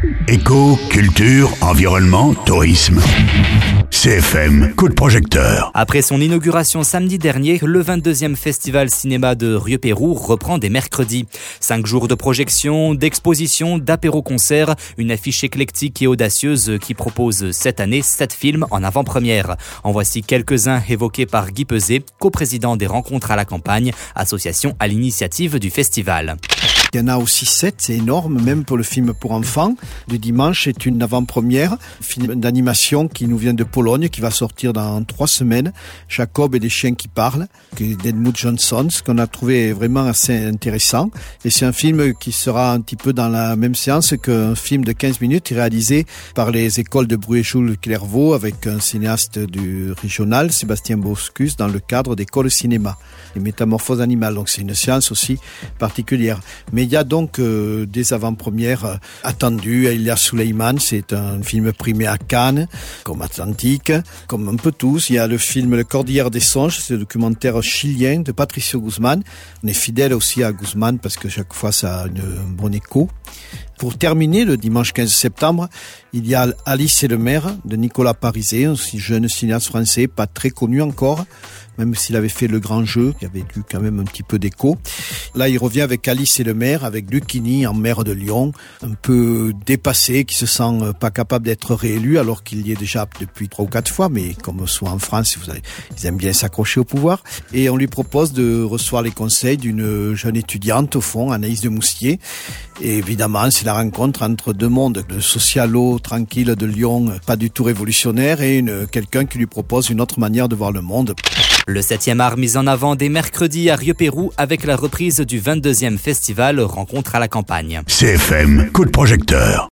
Éco, culture, environnement, tourisme. CFM, coup de projecteur. Après son inauguration samedi dernier, le 22e Festival Cinéma de Rieux-Pérou reprend dès mercredi. 5 jours de projection, d'exposition, d'apéro-concerts, une affiche éclectique et audacieuse qui propose cette année 7 films en avant-première. En voici quelques-uns évoqués par Guy Peuzet, coprésident des Rencontres à la campagne, association à l'initiative du festival. Il y en a aussi 7, c'est énorme, même pour le film pour enfants. Le dimanche est une avant-première, film d'animation qui nous vient de Pologne, qui va sortir dans 3 semaines. Jacob et les chiens qui parlent, d'Edmund Johnson, ce qu'on a trouvé vraiment assez intéressant. Et c'est un film qui sera un petit peu dans la même séance qu'un film de 15 minutes réalisé par les écoles de Bruéjoul-Clairvaux avec un cinéaste du régional, Sébastien Boscus, dans le cadre d'école cinéma. Les métamorphoses animales, donc c'est une séance aussi particulière. Mais il y a donc des avant-premières attendues. Elia Suleiman, c'est un film primé à Cannes, comme Atlantique, comme un peu tous. Il y a le film Le Cordillère des Songes, c'est le documentaire chilien de Patricio Guzman. On est fidèle aussi à Guzman parce que chaque fois ça a un bon écho. Pour terminer, le dimanche 15 septembre, il y a Alice et le maire de Nicolas Pariset, un jeune cinéaste français, pas très connu encore, même s'il avait fait Le Grand Jeu, qui avait eu quand même un petit peu d'écho. Là, il revient avec Alice et le maire, avec Lucchini en maire de Lyon, un peu dépassé, qui se sent pas capable d'être réélu, alors qu'il y est déjà depuis 3 ou 4 fois, mais comme souvent en France, ils aiment bien s'accrocher au pouvoir. Et on lui propose de recevoir les conseils d'une jeune étudiante, au fond, Anaïs de Moustier. Et évidemment, c'est la rencontre entre 2 mondes, le socialo tranquille de Lyon, pas du tout révolutionnaire, et quelqu'un qui lui propose une autre manière de voir le monde. Le 7e art mis en avant dès mercredi à Rieux-Pérou avec la reprise du 22e festival Rencontres à la campagne. CFM, coup de projecteur.